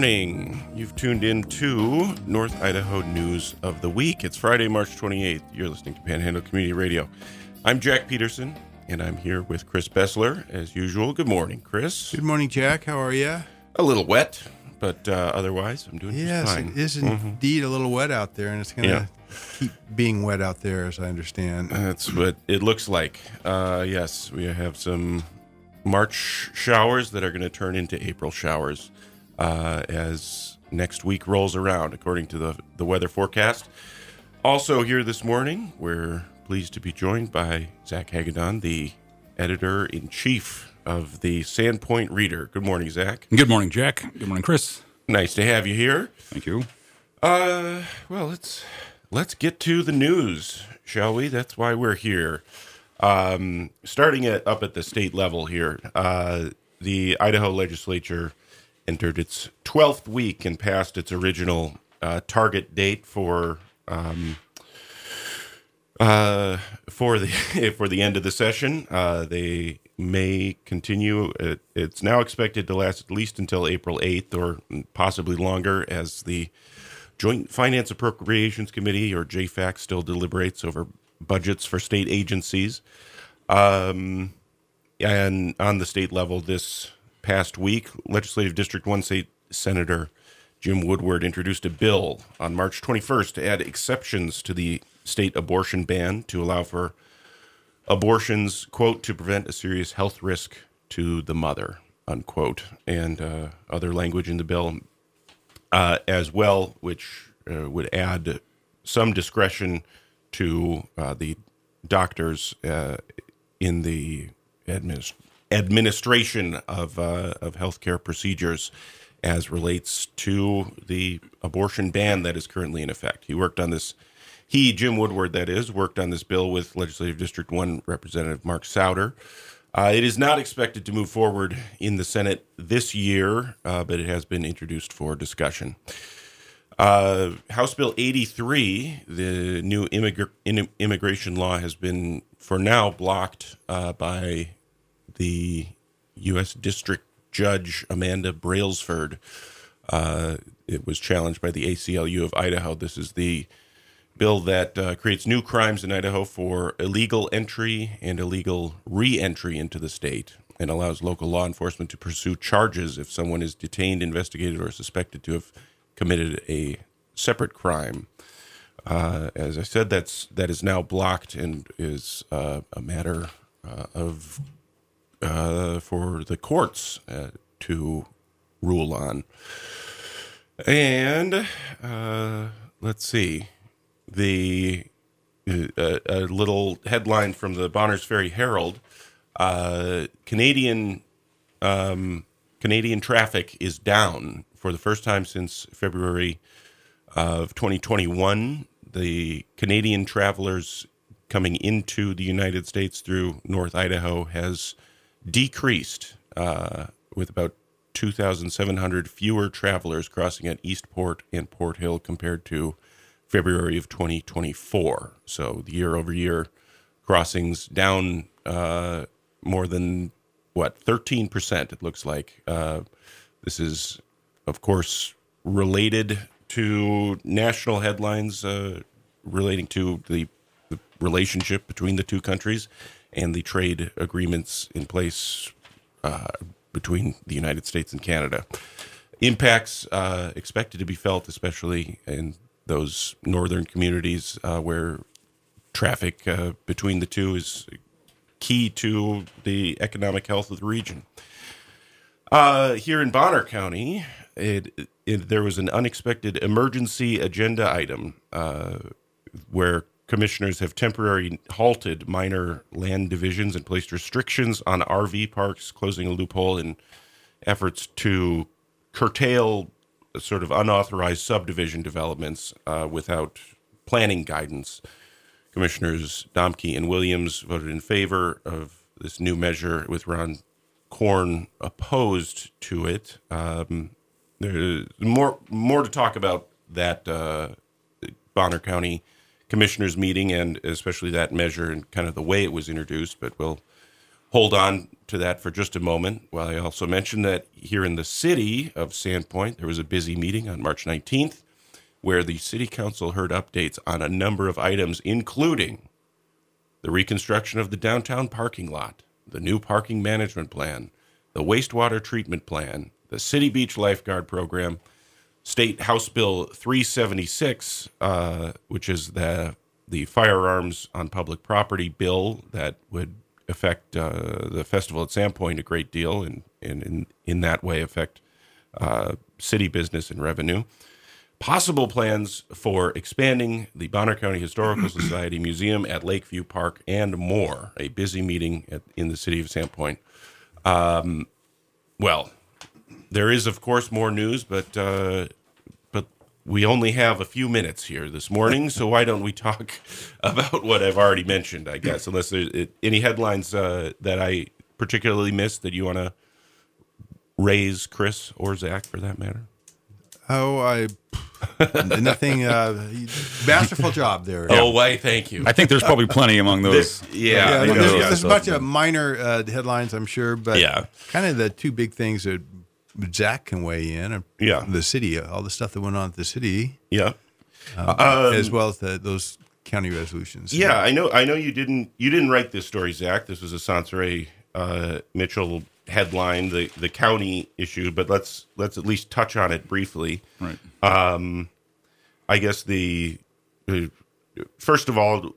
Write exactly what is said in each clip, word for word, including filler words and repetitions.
morning. You've tuned in to North Idaho News of the Week. It's Friday, March twenty-eighth. You're listening to Panhandle Community Radio. I'm Jack Peterson, and I'm here with Chris Bessler, as usual. Good morning, Chris. Good morning, Jack. How are you? A little wet, but uh, otherwise, I'm doing yes, just fine. Yes, it is mm-hmm. indeed a little wet out there, and it's going to yeah. keep being wet out there, as I understand. That's what it looks like. Uh, yes, we have some March showers that are going to turn into April showers uh, as next week rolls around, according to the, the weather forecast. Also here this morning, we're pleased to be joined by Zach Hagedorn, the editor-in-chief of the Sandpoint Reader. Good morning, Zach. Good morning, Jack. Good morning, Chris. Nice to have you here. Thank you. Uh, well, let's let's get to the news, shall we? That's why we're here. Um, starting at, up at the state level here, uh, the Idaho legislature entered its twelfth week and passed its original uh, target date for um, uh, for the for the end of the session. Uh, they may continue. It, it's now expected to last at least until April eighth, or possibly longer, as the Joint Finance Appropriations Committee, or J FAC, still deliberates over budgets for state agencies. Um, and on the state level this past week, Legislative District one State Senator Jim Woodward introduced a bill on March twenty-first to add exceptions to the state abortion ban to allow for abortions, quote, to prevent a serious health risk to the mother, unquote, and uh, other language in the bill uh, as well, which uh, would add some discretion to uh, the doctors uh, in the administ- administration of uh, of healthcare procedures as relates to the abortion ban that is currently in effect. He worked on this, he, Jim Woodward, that is, worked on this bill with Legislative District one Representative Mark Souder. Uh, it is not expected to move forward in the Senate this year, uh, but it has been introduced for discussion. Uh, House Bill eighty-three, the new immigr- in- immigration law, has been, for now, blocked uh, by the U S District Judge Amanda Brailsford. Uh, it was challenged by the A C L U of Idaho. This is the bill that uh, creates new crimes in Idaho for illegal entry and illegal re-entry into the state, and allows local law enforcement to pursue charges if someone is detained, investigated, or suspected to have committed a separate crime. Uh, as I said, that's that is now blocked and is uh, a matter uh, of uh, for the courts uh, to rule on. And uh, let's see, the uh, a little headline from the Bonners Ferry Herald: uh, Canadian um, Canadian traffic is down for the first time since February of twenty twenty-one. The Canadian travelers coming into the United States through North Idaho has decreased, uh, with about two thousand seven hundred fewer travelers crossing at Eastport and Port Hill compared to February of twenty twenty-four. So the year-over-year crossings down uh, more than, what, thirteen percent, it looks like. Uh, this is, of course, related to national headlines uh, relating to the, the relationship between the two countries and the trade agreements in place uh, between the United States and Canada. Impacts uh, expected to be felt, especially in those northern communities uh, where traffic uh, between the two is key to the economic health of the region. Uh, here in Bonner County, it, it, there was an unexpected emergency agenda item uh, where commissioners have temporarily halted minor land divisions and placed restrictions on R V parks, closing a loophole in efforts to curtail sort of unauthorized subdivision developments uh, without planning guidance. Commissioners Domke and Williams voted in favor of this new measure, with Ron Korn opposed to it. Um, there's more more to talk about that uh, Bonner County Commissioners meeting, and especially that measure and kind of the way it was introduced, but we'll hold on to that for just a moment, while I also mention that here in the city of Sandpoint, there was a busy meeting on March nineteenth where the city council heard updates on a number of items, including the reconstruction of the downtown parking lot, the new parking management plan, the wastewater treatment plan, the City Beach Lifeguard Program, State House Bill three seventy-six, uh, which is the the firearms on public property bill that would affect uh, the festival at Sandpoint a great deal, and, and in, in that way affect uh, city business and revenue. Possible plans for expanding the Bonner County Historical Society Museum at Lakeview Park, and more. A busy meeting at, in the city of Sandpoint. Um, well, there is, of course, more news, but uh, but we only have a few minutes here this morning, so why don't we talk about what I've already mentioned, I guess, unless there's it, any headlines uh, that I particularly missed that you want to raise, Chris, or Zach, for that matter? Oh, I nothing. Uh, masterful job there. Oh, why? Thank you. I think there's probably plenty among those. This, yeah, yeah, I there's, know, there's yeah. a bunch of minor uh, headlines, I'm sure, but Yeah. kind of the two big things that Zach can weigh in are Yeah. the city, all the stuff that went on at the city, Yeah. um, Um, as well as the, those county resolutions. Yeah, I know. I know you didn't. You didn't write this story, Zach. This was a Sansaray uh, Mitchell headline, the the county issue. But let's let's at least touch on it briefly. Right. Um, I guess the uh, first of all,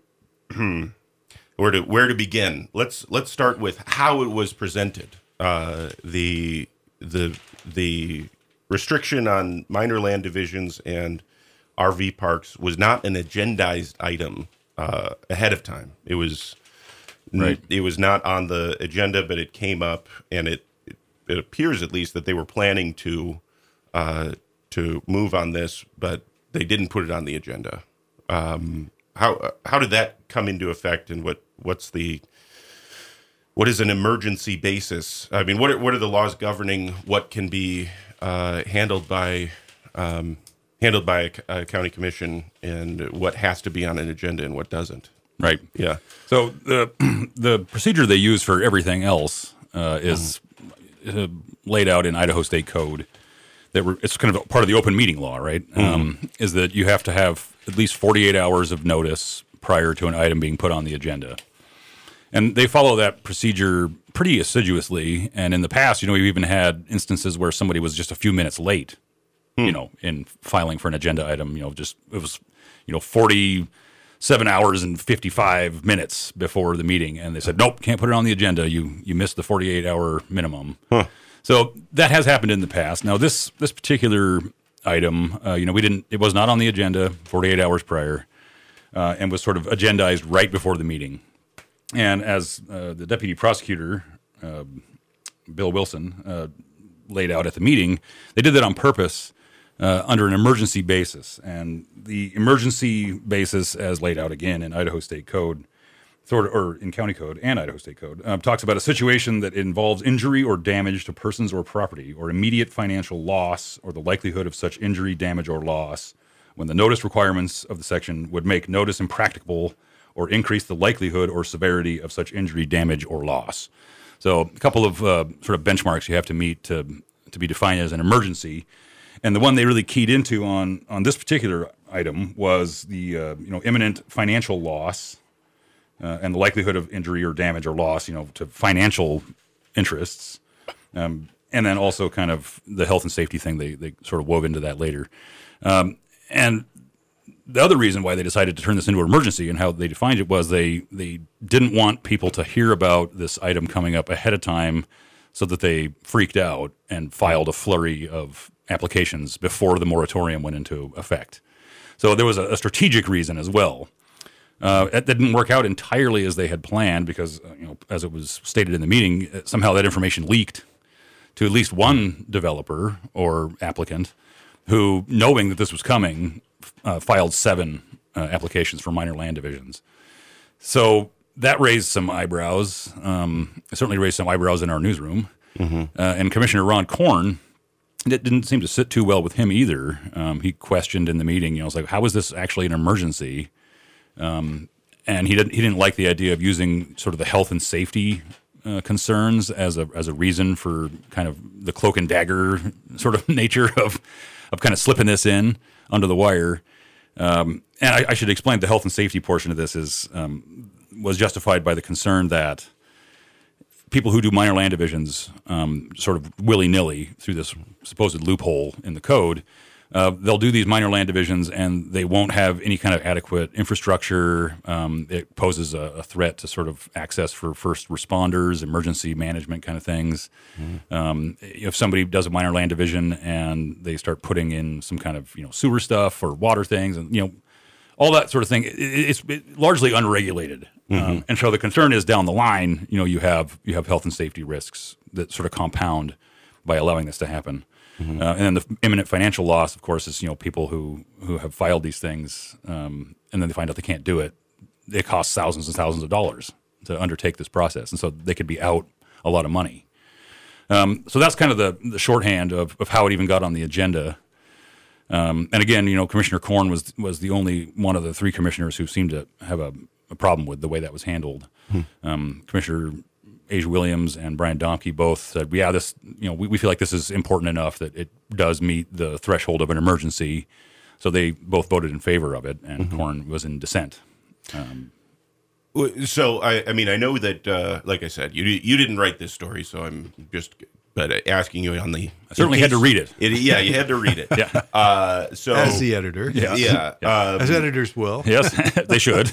where to where to begin? Let's let's start with how it was presented. Uh, the the the restriction on minor land divisions and R V parks was not an agendized item uh, ahead of time. It was Right. It was not on the agenda, but it came up, and it it, it appears at least that they were planning to uh, to move on this, but they didn't put it on the agenda. Um, how how did that come into effect, and what what's the what is an emergency basis? I mean, what are, what are the laws governing what can be uh, handled by um, handled by a, a county commission, and what has to be on an agenda and what doesn't? Right. Yeah. So the the procedure they use for everything else uh, is uh, laid out in Idaho State Code. That we're, it's kind of a part of the open meeting law, right? Mm-hmm. Um, is that you have to have at least forty-eight hours of notice prior to an item being put on the agenda. And they follow that procedure pretty assiduously. And in the past, you know, we've even had instances where somebody was just a few minutes late, hmm. you know, in filing for an agenda item. You know, just it was, you know, forty-seven hours and fifty-five minutes before the meeting, and they said, nope, can't put it on the agenda. You you missed the forty-eight hour minimum. Huh. So that has happened in the past. Now this this particular item, uh, you know, we didn't. It was not on the agenda forty-eight hours prior, uh, and was sort of agendized right before the meeting. And as uh, the deputy prosecutor, uh, Bill Wilson, uh, laid out at the meeting, they did that on purpose uh, under an emergency basis. And the emergency basis, as laid out again in Idaho State Code, sort of, or in County Code and Idaho State Code, um, talks about a situation that involves injury or damage to persons or property, or immediate financial loss, or the likelihood of such injury, damage, or loss, when the notice requirements of the section would make notice impracticable or increase the likelihood or severity of such injury, damage, or loss. So a couple of uh, sort of benchmarks you have to meet to to be defined as an emergency. And the one they really keyed into on on this particular item was the uh, you know imminent financial loss uh, and the likelihood of injury or damage or loss, you know, to financial interests, um, and then also kind of the health and safety thing they they sort of wove into that later. Um, and the other reason why they decided to turn this into an emergency and how they defined it was they they didn't want people to hear about this item coming up ahead of time, so that they freaked out and filed a flurry of applications before the moratorium went into effect. So there was a, a strategic reason as well. Uh, that didn't work out entirely as they had planned because, uh, you know, as it was stated in the meeting, somehow that information leaked to at least one developer or applicant who, knowing that this was coming, uh, filed seven uh, applications for minor land divisions. So that raised some eyebrows. Um, it certainly raised some eyebrows in our newsroom. Mm-hmm. Uh, and Commissioner Ron Korn, it didn't seem to sit too well with him either. Um, he questioned in the meeting, you know, it's like, how is this actually an emergency? Um, and he didn't he didn't like the idea of using sort of the health and safety uh, concerns as a as a reason for kind of the cloak and dagger sort of nature of of kind of slipping this in under the wire. Um, and I, I should explain the health and safety portion of this is um, was justified by the concern that people who do minor land divisions um, sort of willy-nilly through this supposed loophole in the code, uh, they'll do these minor land divisions and they won't have any kind of adequate infrastructure. Um, it poses a, a threat to sort of access for first responders, emergency management kind of things. Mm-hmm. Um, if somebody does a minor land division and they start putting in some kind of you know sewer stuff or water things and you know all that sort of thing, it, it's it, largely unregulated. Mm-hmm. Um, and so the concern is down the line, you know, you have you have health and safety risks that sort of compound by allowing this to happen. Mm-hmm. Uh, and then the imminent financial loss, of course, is you know people who, who have filed these things um, and then they find out they can't do it. It costs thousands and thousands of dollars to undertake this process, and so they could be out a lot of money. Um, so that's kind of the, the shorthand of, of how it even got on the agenda. Um, and again, you know, Commissioner Korn was was the only one of the three commissioners who seemed to have a, a problem with the way that was handled. Hmm. Um, Commissioner Asia Williams and Brian Domke both said, "Yeah, this, you know, we, we feel like this is important enough that it does meet the threshold of an emergency." So they both voted in favor of it, and mm-hmm. Korn was in dissent. Um, so I, I mean, I know that, uh, like I said, you you didn't write this story, so I'm just. But asking you on the, I certainly had to read it. it. Yeah, you had to read it. yeah. Uh, so as the editor, yeah, yeah, yeah. Um, as editors will. Yes, they should.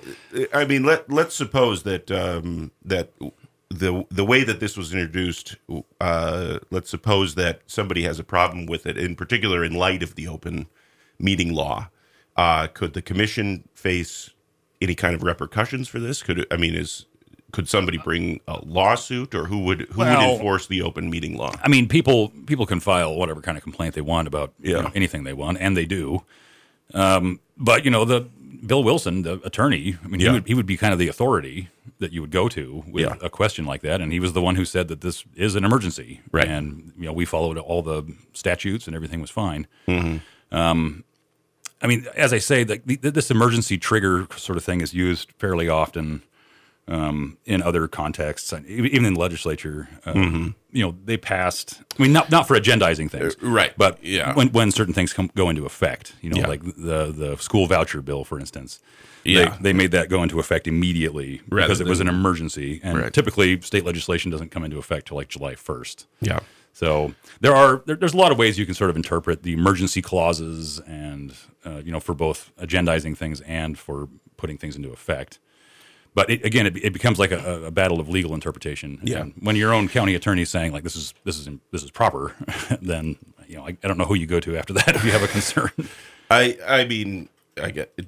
I mean, let let's suppose that um, that the the way that this was introduced. Uh, let's suppose that somebody has a problem with it, in particular, in light of the open meeting law. Uh, could the commission face any kind of repercussions for this? Could it, I mean is Could somebody bring a lawsuit, or who would who well, would enforce the open meeting law? I mean, people people can file whatever kind of complaint they want about yeah. you know, anything they want, and they do. Um, but you know, the Bill Wilson, the attorney, I mean, yeah. he would he would be kind of the authority that you would go to with yeah. a question like that, and he was the one who said that this is an emergency, right? And you know, we followed all the statutes, and everything was fine. Mm-hmm. Um, I mean, as I say, the, the, this emergency trigger sort of thing is used fairly often. Um, in other contexts, even in the legislature, um, mm-hmm. you know, they passed. I mean, not not for agendizing things, uh, right? But yeah. when when certain things come go into effect, you know, yeah. like the the school voucher bill, for instance, yeah, they, they made that go into effect immediately Rather because it than, was an emergency, and right. typically state legislation doesn't come into effect till like July first. Yeah. So there are there, there's a lot of ways you can sort of interpret the emergency clauses, and uh, you know, for both agendizing things and for putting things into effect. But it, again, it, it becomes like a, a battle of legal interpretation. Yeah. And when your own county attorney is saying like this is this is this is proper, then you know I, I don't know who you go to after that if you have a concern. I I mean I get it,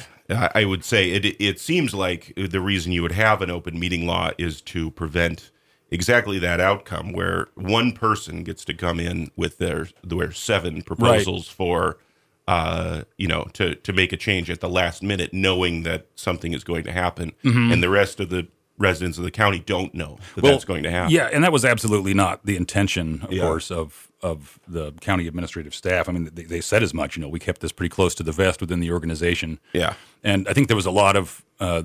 I would say it it seems like the reason you would have an open meeting law is to prevent exactly that outcome where one person gets to come in with their their seven proposals right. for. Uh, you know, to, to make a change at the last minute, knowing that something is going to happen, mm-hmm. and the rest of the residents of the county don't know that well, that's going to happen. Yeah, and that was absolutely not the intention, of yeah. course, of of the county administrative staff. I mean, they, they said as much. You know, we kept this pretty close to the vest within the organization. Yeah, and I think there was a lot of uh,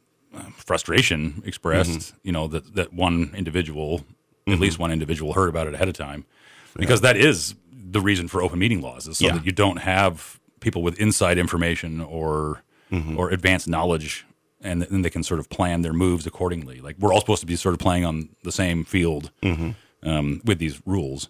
frustration expressed. Mm-hmm. You know, that that one individual, mm-hmm. at least one individual, heard about it ahead of time, because yeah. that is. The reason for open meeting laws is so yeah. that you don't have people with inside information or mm-hmm. or advanced knowledge, and then they can sort of plan their moves accordingly. Like we're all supposed to be sort of playing on the same field mm-hmm. um, with these rules.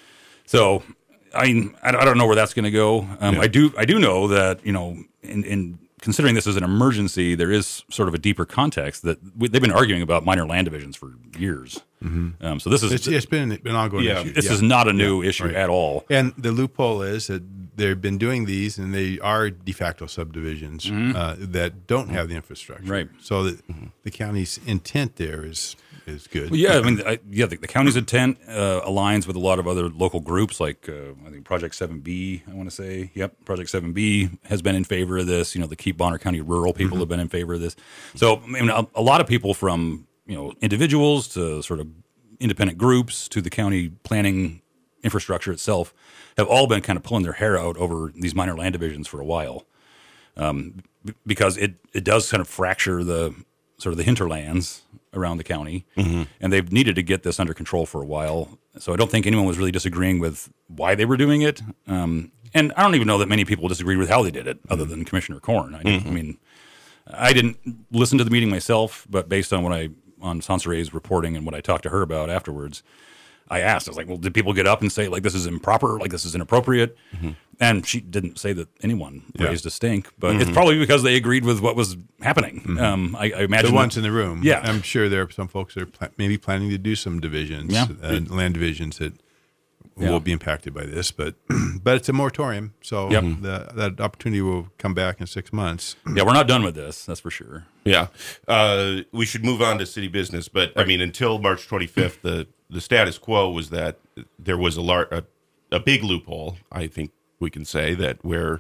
So I mean, I don't know where that's going to go. Um, yeah. I do I do know that you know in, in considering this as an emergency, there is sort of a deeper context that we, they've been arguing about minor land divisions for years. Mm-hmm. Um, so this is it's, it's been an ongoing yeah. issue. This yeah. is not a new yeah. issue right. at all. And the loophole is that they've been doing these, and they are de facto subdivisions mm-hmm. uh, that don't have the infrastructure. Right. So that mm-hmm. the county's intent there is is good. Well, yeah, I mean, I, yeah, the, the county's intent uh, aligns with a lot of other local groups, like uh, I think Project seven B. I want to say, yep, Project seven B has been in favor of this. You know, the Keep Bonner County rural people mm-hmm. have been in favor of this. So, I mean, a, a lot of people from you know individuals to sort of independent groups to the county planning infrastructure itself have all been kind of pulling their hair out over these minor land divisions for a while, um, b- because it it does kind of fracture the sort of the hinterlands around the county, mm-hmm. and they've needed to get this under control for a while. So I don't think anyone was really disagreeing with why they were doing it. Um, and I don't even know that many people disagreed with how they did it, other than Commissioner Korn. I, mm-hmm. I mean, I didn't listen to the meeting myself, but based on what I on Sansare's reporting and what I talked to her about afterwards, I asked, I was like, well, did people get up and say, like, this is improper, like, this is inappropriate? Mm-hmm. And she didn't say that anyone yeah. raised a stink, but mm-hmm. it's probably because they agreed with what was happening. Mm-hmm. Um, I, I imagine the ones that, in the room. Yeah. I'm sure there are some folks that are pl- maybe planning to do some divisions, yeah. uh, land divisions that yeah. will be impacted by this, but but it's a moratorium, so yep. the, that opportunity will come back in six months. Yeah, we're not done with this, that's for sure. Yeah. Uh, we should move on to city business, but, right. I mean, until March twenty-fifth, the, the status quo was that there was a, lar- a, a big loophole, I think we can say, that where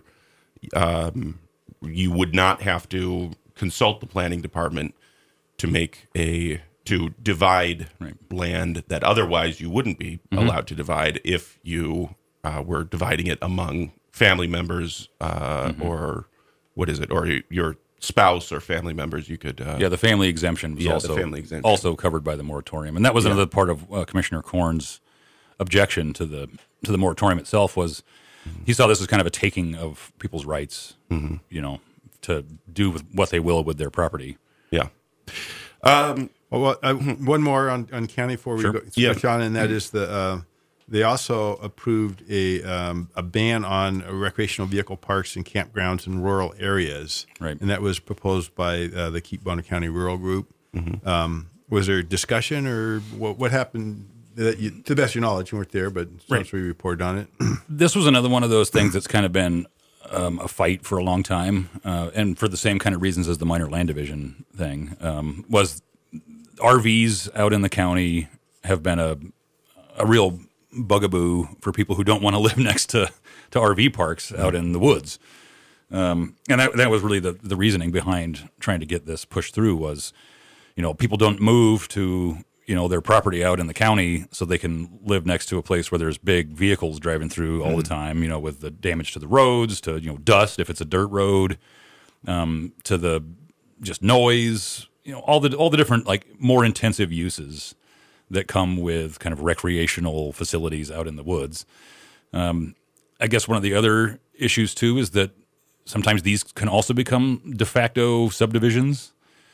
um, you would not have to consult the planning department to make a to divide right. land that otherwise you wouldn't be mm-hmm. allowed to divide if you uh, were dividing it among family members uh, mm-hmm. or what is it, or your spouse or family members. You could uh, yeah, the family exemption was yeah, also the family exemption. also covered by the moratorium, and that was yeah. another part of uh, Commissioner Korn's objection to the to the moratorium itself. Was mm-hmm. he saw this as kind of a taking of people's rights, mm-hmm. you know, to do with what they will with their property. Yeah. Um, well, well uh, one more on, on county before we sure. go switch yeah. on, and that mm-hmm. is the uh, they also approved a um, a ban on recreational vehicle parks and campgrounds in rural areas, right? And that was proposed by uh, the Keep Bonner County Rural Group. Mm-hmm. Um, was there discussion or what, what happened? That you, to the best of your knowledge, you weren't there, but right. since we reported on it, this was another one of those things that's kind of been um, a fight for a long time, uh, and for the same kind of reasons as the minor land division thing. Um, was R Vs out in the county have been a a real bugaboo for people who don't want to live next to, to R V parks out in the woods, um, and that that was really the the reasoning behind trying to get this pushed through. Was, you know, people don't move to, you know, their property out in the county so they can live next to a place where there's big vehicles driving through all mm-hmm. the time, you know, with the damage to the roads, to, you know, dust if it's a dirt road, um, to the just noise, you know, all the all the different, like, more intensive uses that come with kind of recreational facilities out in the woods. Um, I guess one of the other issues too is that sometimes these can also become de facto subdivisions.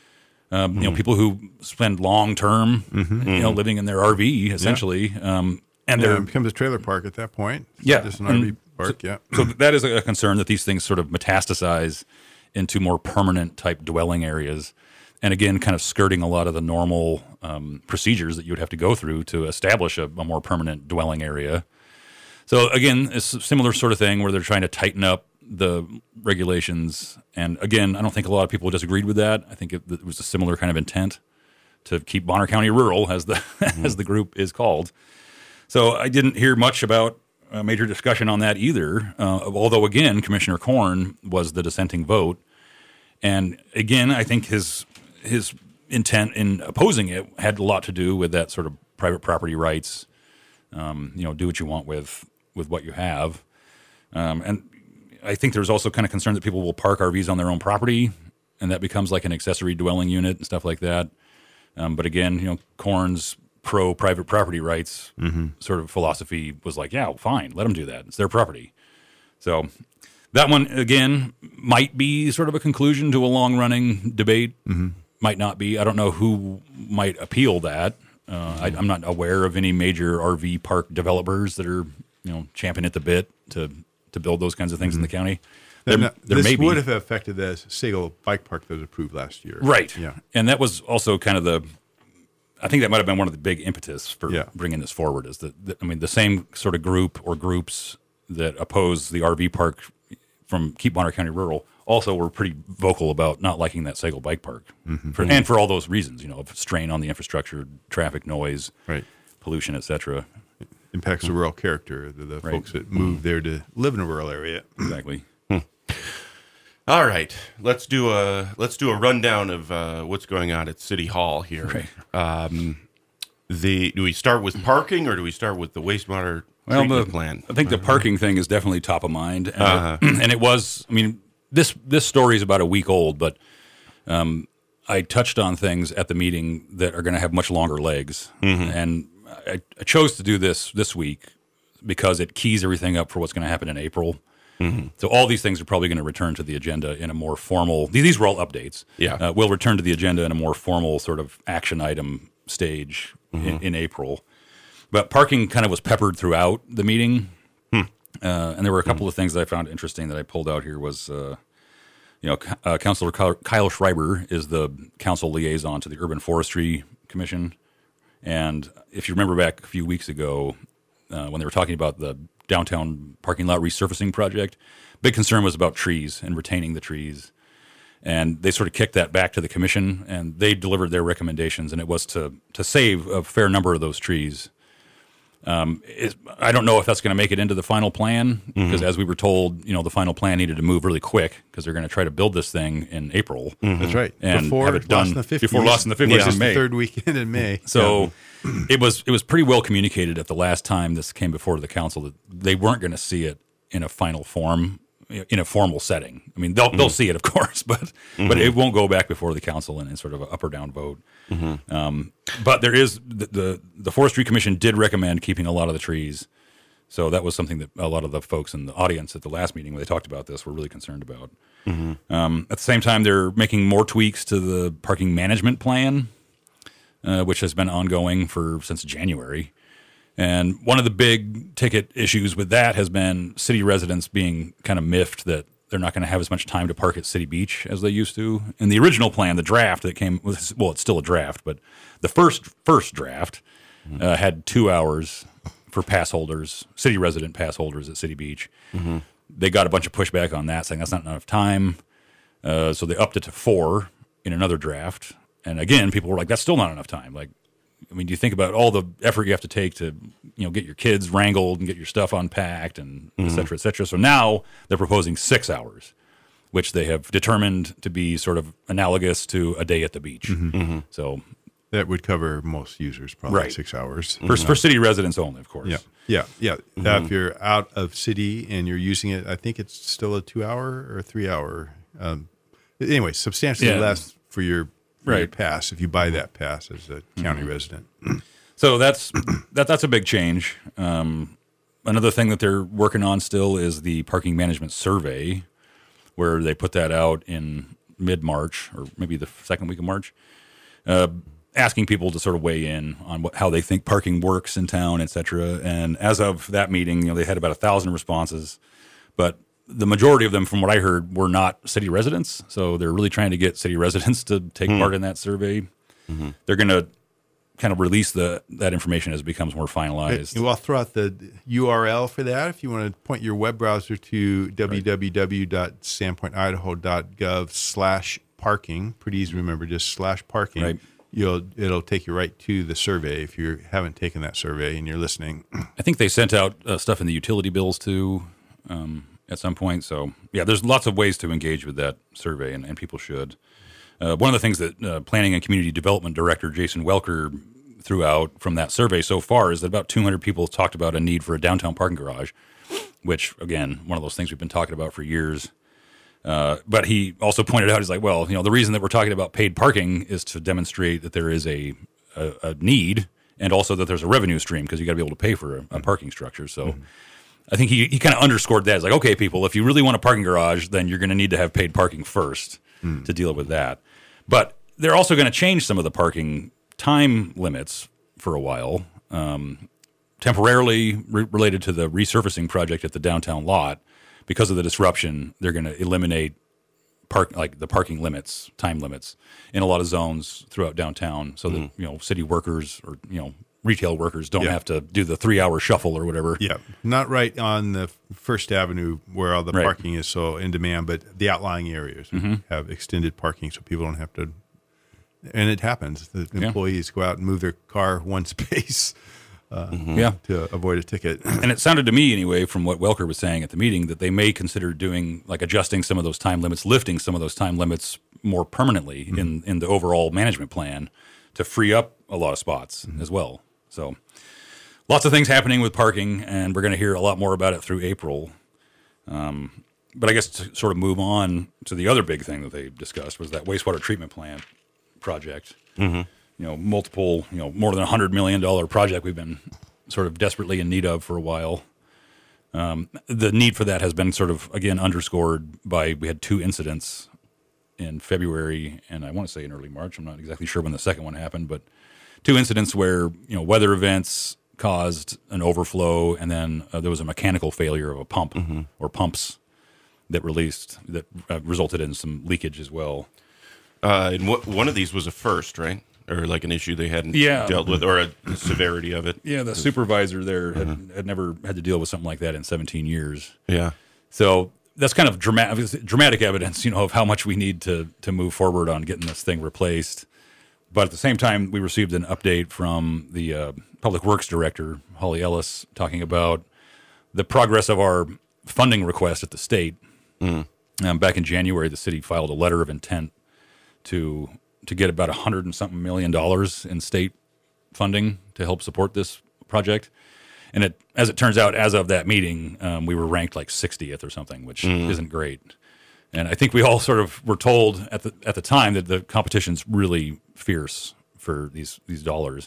Um, you know, people who spend long term, mm-hmm. you know, living in their R V essentially, yeah. um, and yeah, they're it becomes a trailer park at that point. It's yeah, just an R V park. So, yeah, so that is a concern that these things sort of metastasize into more permanent type dwelling areas, and again, kind of skirting a lot of the normal um, procedures that you would have to go through to establish a, a more permanent dwelling area. So again, it's a similar sort of thing where they're trying to tighten up the regulations, and again, I don't think a lot of people disagreed with that. I think it, it was a similar kind of intent to keep Bonner County rural, as the mm-hmm. as the group is called. So I didn't hear much about a major discussion on that either. Uh, although again, Commissioner Korn was the dissenting vote, and again, I think his his intent in opposing it had a lot to do with that sort of private property rights. Um, you know, do what you want with with what you have, um, and I think there's also kind of concern that people will park R Vs on their own property, and that becomes like an accessory dwelling unit and stuff like that. Um, but again, you know, Korn's pro private property rights mm-hmm. sort of philosophy was like, yeah, fine, let them do that. It's their property. So that one, again, might be sort of a conclusion to a long running debate. Mm-hmm. Might not be. I don't know who might appeal that. Uh, mm-hmm. I, I'm not aware of any major R V park developers that are, you know, champing at the bit to to build those kinds of things mm-hmm. in the county. There, now, there this may be. would have affected the Sagal Bike Park that was approved last year. Right. Yeah. And that was also kind of the, I think that might have been one of the big impetus for yeah. bringing this forward is that, that, I mean, the same sort of group or groups that oppose the R V park from Keep Bonner County Rural also were pretty vocal about not liking that Sagal Bike Park. Mm-hmm. For, and for all those reasons, you know, of strain on the infrastructure, traffic noise, right. pollution, et cetera. Impacts the rural character, the, the right. folks that move there to live in a rural area. Exactly. Hmm. All right, let's do a let's do a rundown of uh, what's going on at City Hall here. Right. Um, the do we start with parking or do we start with the wastewater well, treatment the, plan? I think the parking thing is definitely top of mind, and, uh-huh. it, and it was. I mean, this this story is about a week old, but um, I touched on things at the meeting that are going to have much longer legs. Mm-hmm. And I, I chose to do this this week because it keys everything up for what's going to happen in April. Mm-hmm. So all these things are probably going to return to the agenda in a more formal, these were all updates. Yeah. Uh, will return to the agenda in a more formal sort of action item stage mm-hmm. in, in April. But parking kind of was peppered throughout the meeting. Hmm. Uh, and there were a couple mm-hmm. of things that I found interesting that I pulled out here was, uh, you know, uh, Councilor Kyle Schreiber is the council liaison to the Urban Forestry Commission. And if you remember back a few weeks ago, uh, when they were talking about the downtown parking lot resurfacing project, big concern was about trees and retaining the trees. And they sort of kicked that back to the commission, and they delivered their recommendations, and it was to to save a fair number of those trees. Um, it, I don't know if that's going to make it into the final plan, because mm-hmm. as we were told, you know, the final plan needed to move really quick because they're going to try to build this thing in April. Mm-hmm. That's right. And before have it done Lost in the fifties. before Lost in the fifties yeah. in May. The third weekend in May. So yeah. it was it was pretty well communicated at the last time this came before the council that they weren't going to see it in a final form, in a formal setting. I mean, they'll mm-hmm. they'll see it, of course, but mm-hmm. but it won't go back before the council in, in sort of an up or down vote. Mm-hmm. Um, but there is the, the the Forestry Commission did recommend keeping a lot of the trees, so that was something that a lot of the folks in the audience at the last meeting when they talked about this were really concerned about. Mm-hmm. Um, at the same time, they're making more tweaks to the parking management plan, uh, which has been ongoing for since January. And one of the big ticket issues with that has been city residents being kind of miffed that they're not going to have as much time to park at City Beach as they used to. In the original plan, the draft that came, well, it's still a draft, but the first first draft mm-hmm. uh, had two hours for pass holders, city resident pass holders at City Beach. Mm-hmm. They got a bunch of pushback on that, saying that's not enough time. Uh, so they upped it to four in another draft. And again, people were like, that's still not enough time. Like, I mean, do you think about all the effort you have to take to, you know, get your kids wrangled and get your stuff unpacked and mm-hmm. et cetera, et cetera. So now they're proposing six hours, which they have determined to be sort of analogous to a day at the beach. Mm-hmm. Mm-hmm. So that would cover most users, probably right. six hours. For, for city residents only, of course. Yeah, yeah, yeah. Mm-hmm. Uh, if you're out of city and you're using it, I think it's still a two-hour or three-hour. Um, anyway, substantially yeah. less for your For right. your pass if you buy that pass as a county mm-hmm. resident. So that's that that's a big change. Um, another thing that they're working on still is the parking management survey, where they put that out in mid-March or maybe the second week of March, uh, asking people to sort of weigh in on what, how they think parking works in town, et cetera. And as of that meeting, you know, they had about a thousand responses, but the majority of them, from what I heard, were not city residents. So they're really trying to get city residents to take mm. part in that survey. Mm-hmm. They're going to kind of release the that information as it becomes more finalized. Well, I'll throw out the U R L for that. If you want to point your web browser to right. w w w dot sandpoint idaho dot gov slash parking, pretty easy to remember, just slash parking. Right. You'll it'll take you right to the survey if you haven't taken that survey and you're listening. I think they sent out uh, stuff in the utility bills too. Um, at some point. So, yeah, there's lots of ways to engage with that survey, and, and people should. Uh, one of the things that uh, Planning and Community Development Director Jason Welker threw out from that survey so far is that about two hundred people talked about a need for a downtown parking garage, which, again, one of those things we've been talking about for years. Uh, but he also pointed out, he's like, well, you know, the reason that we're talking about paid parking is to demonstrate that there is a, a, a need and also that there's a revenue stream because you got to be able to pay for a, a parking structure. So, mm-hmm. I think he, he kind of underscored that. It's like, okay, people, if you really want a parking garage, then you're going to need to have paid parking first mm. to deal with that. But they're also going to change some of the parking time limits for a while, um, temporarily re- related to the resurfacing project at the downtown lot. Because of the disruption, they're going to eliminate park like the parking limits, time limits in a lot of zones throughout downtown, so mm. that you know city workers or you know. retail workers don't yeah. have to do the three-hour shuffle or whatever. Yeah, not right on the First Avenue where all the right. parking is so in demand, but the outlying areas mm-hmm. have extended parking so people don't have to. And it happens. The employees yeah. go out and move their car one space uh, mm-hmm. yeah. to avoid a ticket. And it sounded to me, anyway, from what Welker was saying at the meeting, that they may consider doing, like adjusting some of those time limits, lifting some of those time limits more permanently mm-hmm. in, in the overall management plan to free up a lot of spots mm-hmm. as well. So lots of things happening with parking, and we're going to hear a lot more about it through April. Um, but I guess to sort of move on to the other big thing that they discussed was that wastewater treatment plant. project. Mm-hmm. You know, multiple, you know, more than a hundred million dollar project we've been sort of desperately in need of for a while. Um, the need for that has been sort of, again, underscored by, we had two incidents in February, and I want to say in early March. I'm not exactly sure when the second one happened, but two incidents where, you know, weather events caused an overflow, and then uh, there was a mechanical failure of a pump mm-hmm. or pumps that released, that uh, resulted in some leakage as well. Uh, and what, one of these was a first, right? Or like an issue they hadn't yeah. dealt with, or a, the severity of it. Yeah, the supervisor there had, uh-huh. had never had to deal with something like that in seventeen years. Yeah. So that's kind of dramatic, dramatic evidence, you know, of how much we need to to move forward on getting this thing replaced. But at the same time, we received an update from the uh, Public Works Director, Holly Ellis, talking about the progress of our funding request at the state. Mm. Um, back in January, the city filed a letter of intent to to get about a hundred and something million dollars in state funding to help support this project. And it, as it turns out, as of that meeting, um, we were ranked like sixtieth or something, which mm. isn't great. And I think we all sort of were told at the at the time that the competition's really fierce for these these dollars.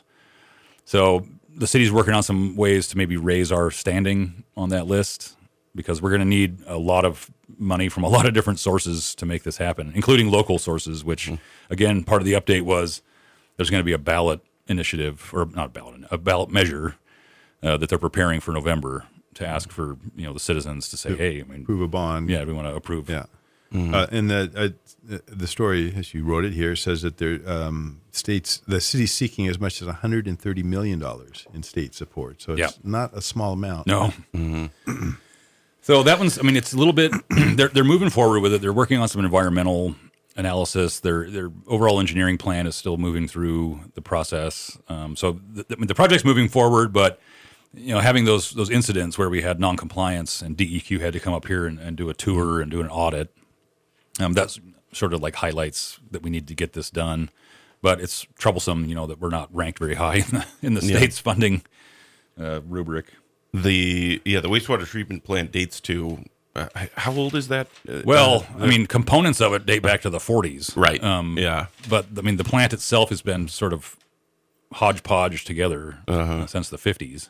So the city's working on some ways to maybe raise our standing on that list, because we're going to need a lot of money from a lot of different sources to make this happen, including local sources, which, mm. again, part of the update was there's going to be a ballot initiative, or not a ballot, a ballot measure uh, that they're preparing for November to ask for, you know, the citizens to say, to hey, I mean, approve a bond. Yeah, we want to approve. Yeah. Mm-hmm. Uh, and the uh, the story, as you wrote it here, says that there um, states the city's seeking as much as one hundred thirty million dollars in state support. So it's yeah. not a small amount. No. Mm-hmm. So that one's, I mean, it's a little bit, they're they're moving forward with it. They're working on some environmental analysis. Their their overall engineering plan is still moving through the process. Um, so the, I mean, the project's moving forward, but, you know, having those those incidents where we had noncompliance and D E Q had to come up here and, and do a tour and do an audit, um, that's sort of like highlights that we need to get this done. But it's troublesome, you know, that we're not ranked very high in the, in the state's yeah. funding uh, rubric. The yeah, the wastewater treatment plant dates to uh, how old is that? Uh, well, uh, I mean, components of it date back to the forties, right? Um, yeah, but I mean, the plant itself has been sort of hodgepodge together uh-huh. uh, since the fifties.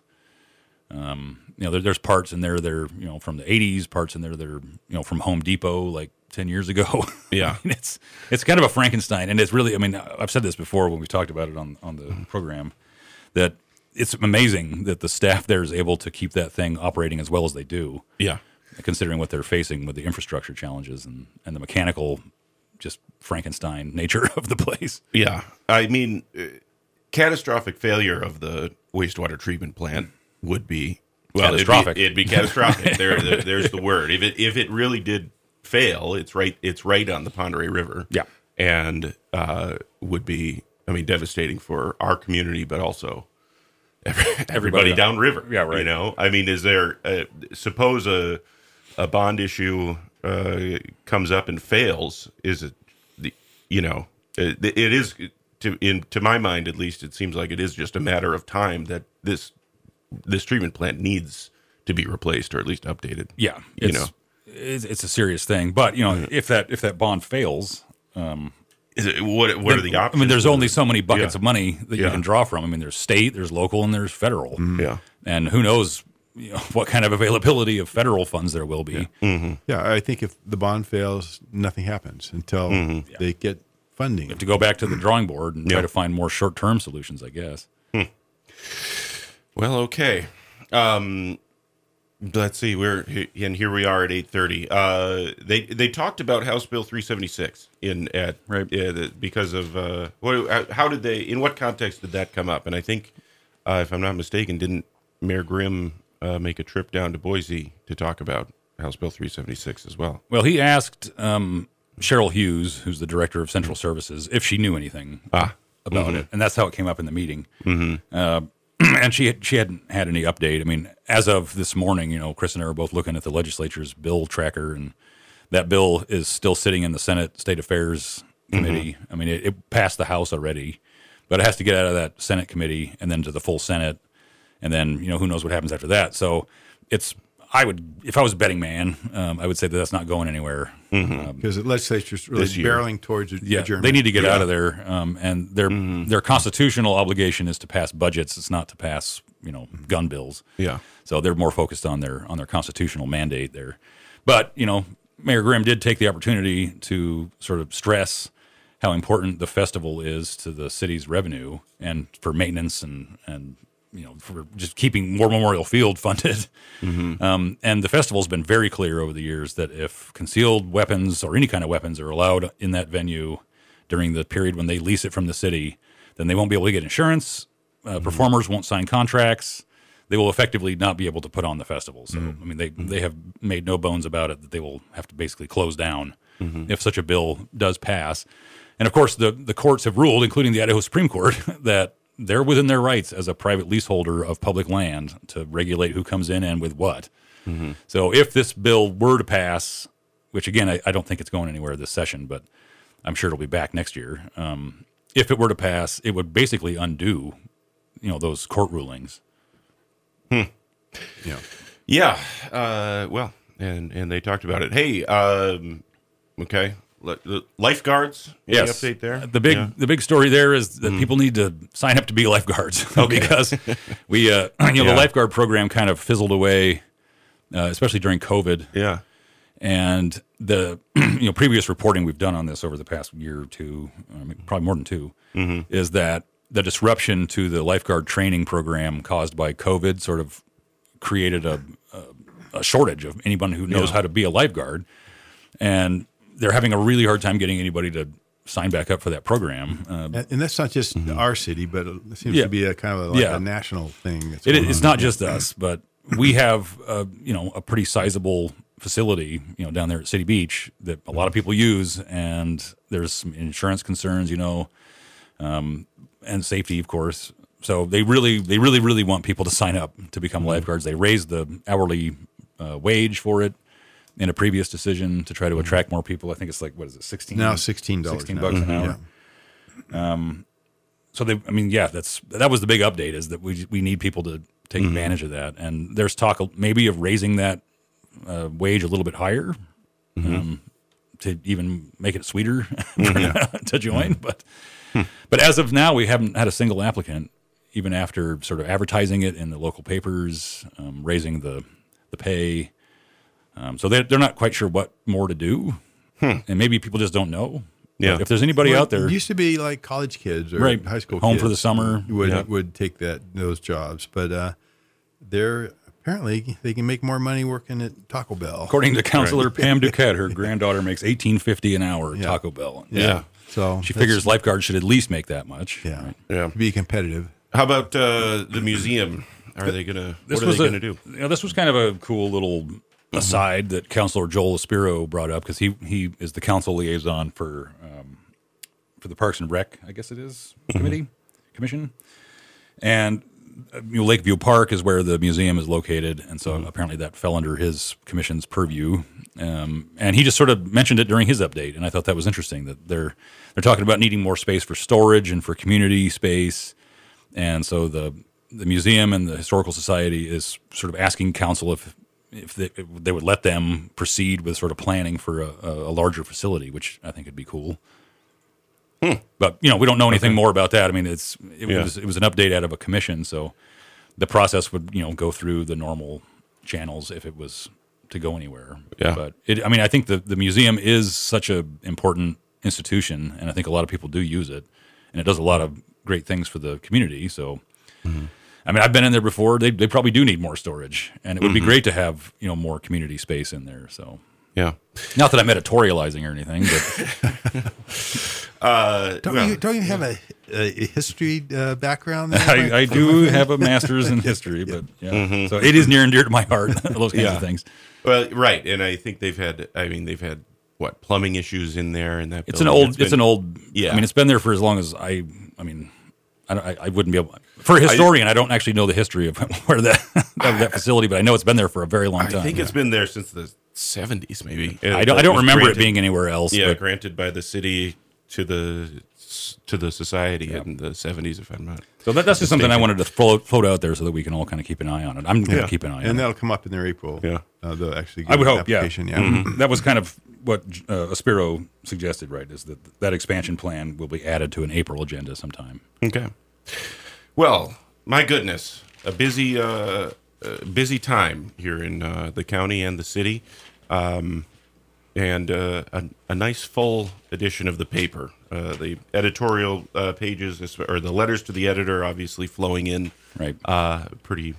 Um, you know, there, there's parts in there that are, you know, from the eighties, parts in there that are, you know, from Home Depot like ten years ago. Yeah, I mean, it's it's kind of a Frankenstein, and it's really, I mean, I've said this before when we talked about it on on the mm-hmm. program, that it's amazing that the staff there is able to keep that thing operating as well as they do. Yeah. Considering what they're facing with the infrastructure challenges and, and the mechanical, just Frankenstein nature of the place. Yeah. I mean, uh, catastrophic failure of the wastewater treatment plant would be, well, catastrophic. It'd be, it'd be catastrophic. there, there, there's the word. If it, if it really did fail, it's right, it's right on the Pend Oreille River. Yeah. And uh, would be, I mean, devastating for our community, but also everybody, everybody downriver. Yeah, right. You know, I mean, is there a, suppose a a bond issue uh, comes up and fails? Is it the you know it, it is to in to my mind at least, it seems like it is just a matter of time that this this treatment plant needs to be replaced or at least updated. Yeah, you it's, know, it's, it's a serious thing. But you know, mm-hmm. if that if that bond fails. Um, Is it, what what are the options? I mean, there's only so many buckets yeah. of money that yeah. you can draw from. I mean, there's state, there's local, and there's federal. Mm-hmm. Yeah, and who knows, you know, what kind of availability of federal funds there will be. Yeah, mm-hmm. yeah I think if the bond fails, nothing happens until mm-hmm. they get funding. You have to go back to the drawing board and yeah. try to find more short-term solutions, I guess. Hmm. Well, okay. Um, let's see. We're and here we are at eight thirty. Uh, they they talked about House Bill three seventy-six in at right yeah, the, because of uh, what? How did they? In what context did that come up? And I think, uh, if I'm not mistaken, didn't Mayor Grimm uh, make a trip down to Boise to talk about House Bill three seventy-six as well? Well, he asked um, Cheryl Hughes, who's the director of Central Services, if she knew anything ah. about mm-hmm. it, and that's how it came up in the meeting. Mm-hmm. Uh, and she had, she hadn't had any update. I mean, as of this morning, you know, Chris and I are both looking at the legislature's bill tracker, and that bill is still sitting in the Senate State Affairs Committee. Mm-hmm. I mean, it, it passed the House already, but it has to get out of that Senate committee and then to the full Senate, and then, you know, who knows what happens after that. So it's I would, if I was a betting man, um, I would say that that's not going anywhere. Because um, the legislature's really barreling towards a, yeah, adjournment. They need to get yeah. out of there, um, and their mm-hmm. their constitutional obligation is to pass budgets. It's not to pass, you know, gun bills. Yeah. So they're more focused on their on their constitutional mandate there. But you know, Mayor Grimm did take the opportunity to sort of stress how important the festival is to the city's revenue and for maintenance and and. You know, for just keeping War Memorial Field funded. Mm-hmm. Um, and the festival's been very clear over the years that if concealed weapons or any kind of weapons are allowed in that venue during the period when they lease it from the city, then they won't be able to get insurance. Uh, mm-hmm. Performers won't sign contracts. They will effectively not be able to put on the festival. So, mm-hmm. I mean, they, mm-hmm. they have made no bones about it that they will have to basically close down mm-hmm. if such a bill does pass. And of course, the, the courts have ruled, including the Idaho Supreme Court, that they're within their rights as a private leaseholder of public land to regulate who comes in and with what. Mm-hmm. So if this bill were to pass, which again, I, I don't think it's going anywhere this session, but I'm sure it'll be back next year. Um, if it were to pass, it would basically undo, you know, those court rulings. Hmm. Yeah. Yeah. Uh, well, and, and they talked about it. Hey, um, okay. Lifeguards? Any yes. update there? The big yeah. the big story there is that mm. people need to sign up to be lifeguards okay. because we uh, you know yeah. the lifeguard program kind of fizzled away, uh, especially during COVID. Yeah, and the you know previous reporting we've done on this over the past year or two, I mean, probably more than two, mm-hmm. is that the disruption to the lifeguard training program caused by COVID sort of created a a, a shortage of anyone who knows yeah. how to be a lifeguard, and they're having a really hard time getting anybody to sign back up for that program. Uh, and, and that's not just mm-hmm. our city, but it seems yeah. to be a kind of a, like yeah. a national thing. That's it, it's not just us, but we have uh, you know a pretty sizable facility you know down there at City Beach that a lot of people use, and there's some insurance concerns, you know, um, and safety, of course. So they really, they really, really want people to sign up to become mm-hmm. lifeguards. They raised the hourly uh, wage for it in a previous decision to try to attract more people. I think it's like, what is it, sixteen? Now sixteen dollars. sixteen bucks an hour. Yeah. Um, so they, I mean, yeah, that's that was the big update is that we we need people to take mm-hmm. advantage of that. And there's talk maybe of raising that uh, wage a little bit higher mm-hmm. um, to even make it sweeter mm-hmm. to join. Mm-hmm. But hmm. but as of now, we haven't had a single applicant, even after sort of advertising it in the local papers, um, raising the the pay. Um, so they're, they're not quite sure what more to do, hmm. and maybe people just don't know. Yeah. But if there's anybody well, out there, it used to be like college kids or right. high school home kids for the summer would yeah. would take that those jobs, but uh, they're apparently they can make more money working at Taco Bell. According to Councilor right. Pam Duquette, her granddaughter makes eighteen fifty an hour at yeah. Taco Bell. Yeah. yeah. So she figures lifeguards should at least make that much. Yeah. Right? Yeah. To be competitive. How about uh, the museum? Are they gonna? This what are was they a, gonna do? You know, this was kind of a cool little aside that Councilor Joel Aspiro brought up because he he is the council liaison for um, for the Parks and Rec, I guess it is committee commission, and uh, you know, Lakeview Park is where the museum is located, and so mm-hmm. apparently that fell under his commission's purview. Um, and he just sort of mentioned it during his update, and I thought that was interesting that they're they're talking about needing more space for storage and for community space, and so the the museum and the Historical Society is sort of asking council if. If they, if they would let them proceed with sort of planning for a, a larger facility, which I think would be cool. Hmm. But you know, we don't know anything okay. more about that. I mean, it's it yeah. was it was an update out of a commission, so the process would you know go through the normal channels if it was to go anywhere. Yeah. But it, I mean, I think the the museum is such a important institution, and I think a lot of people do use it, and it does a lot of great things for the community. So. Mm-hmm. I mean, I've been in there before. They they probably do need more storage, and it would mm-hmm. be great to have you know more community space in there. So yeah, not that I'm editorializing or anything, but uh, don't well, you don't you have a, a history uh, background? There, I, I do have a master's in history, but yeah, mm-hmm. so it is near and dear to my heart. Those kinds yeah. of things. Well, right, and I think they've had. I mean, they've had what plumbing issues in there, and that it's an old. It's, it's been, an old. Yeah, I mean, it's been there for as long as I. I mean. I, don't, I, I wouldn't be able for a historian. I, I don't actually know the history of where that of that facility, but I know it's been there for a very long time. I think yeah. it's been there since the seventies, maybe. I don't. I don't remember granted, it being anywhere else. Yeah, but, granted by the city to the s- to the society in the seventies, if I'm not. So that, that's just something I mistaken. wanted to float, float out there so that we can all kind of keep an eye on it. I'm going to Yeah. keep an eye on And it. that'll come up in their April. Yeah. Uh, they'll actually give I would an hope, yeah. application. Yeah. Mhm. That was kind of what uh, Aspiro suggested, right? Is that that expansion plan will be added to an April agenda sometime. Okay. Well, my goodness, a busy, uh, uh, busy time here in uh, the county and the city, um, and uh, a, a nice full edition of the paper. Uh, the editorial uh, pages, is- or the letters to the editor, obviously flowing in Right. uh, pretty,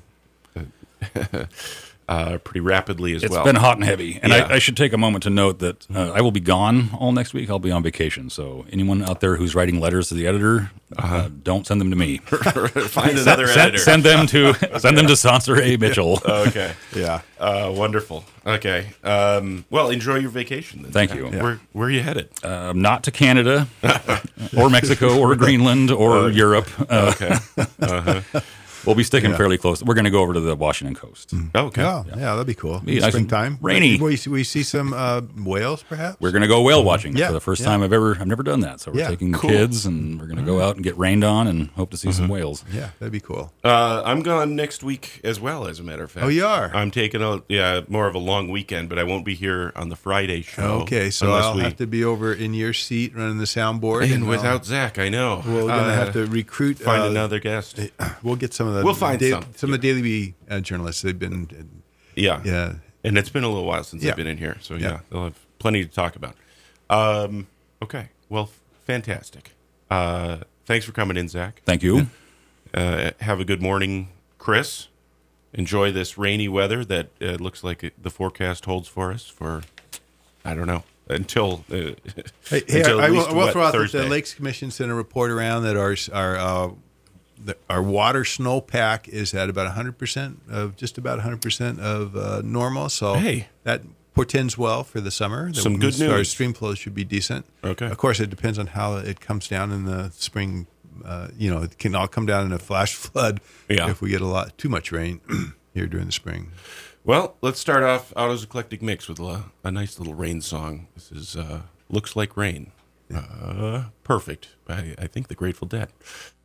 uh, uh, pretty rapidly as It's well. been hot and heavy. And Yeah. I, I should take a moment to note that uh, I will be gone all next week. I'll be on vacation. So anyone out there who's writing letters to the editor, uh, don't send them to me. Find another send, editor. send them to send them to Sanser A. Mitchell. Okay. Yeah. Uh, wonderful. Okay. Um, well, enjoy your vacation then. Thank Zach. you. Where, where are you headed? Um, not to Canada or Mexico or Greenland or Europe. Uh, Okay. we'll be sticking Yeah. fairly close. We're going to go over to the Washington coast. Okay. Yeah, yeah, that'd be cool. Be nice and Springtime, rainy. We, we see some uh, whales, perhaps. We're going to go whale watching Yeah, for the first yeah. time I've ever I've never done that. So we're Yeah, taking the cool. kids and we're going to go out and get rained on and hope to see some whales. Yeah, that'd be cool. Uh, I'm gone next week as well, as a matter of fact. Oh, you are? I'm taking a yeah more of a long weekend, but I won't be here on the Friday show. Okay, so unless I'll we, have to be over in your seat running the soundboard, and I'll- without Zach, I know we're gonna Uh, have to recruit. find uh, another guest. We'll get some of the. We'll find da- some. Some of the Daily Bee uh, journalists. They've been. Yeah, Yeah. and it's been a little while since Yeah. I've been in here, so yeah, Yeah. they'll have plenty to talk about. Um, okay, well, fantastic. Uh, thanks for coming in, Zach. Thank you. Uh, have a good morning, Chris. Enjoy this rainy weather that uh, looks like it, the forecast holds for us for, I don't know, until uh, Hey, hey, until I, at will, least I will what, throw out that Thursday. the Lakes Commission sent a report around that our our uh, the, our water snowpack is at about one hundred percent of just about one hundred percent of uh, normal. So Hey. that portends well for the summer. That Some good means Our news. stream flow should be decent. Okay. Of course, it depends on how it comes down in the spring. Uh, you know, it can all come down in a flash flood Yeah. if we get a lot too much rain here during the spring. Well, let's start off Otto's Eclectic Mix with a, a nice little rain song. This is uh, Looks Like Rain. Uh, perfect. I, I think the Grateful Dead.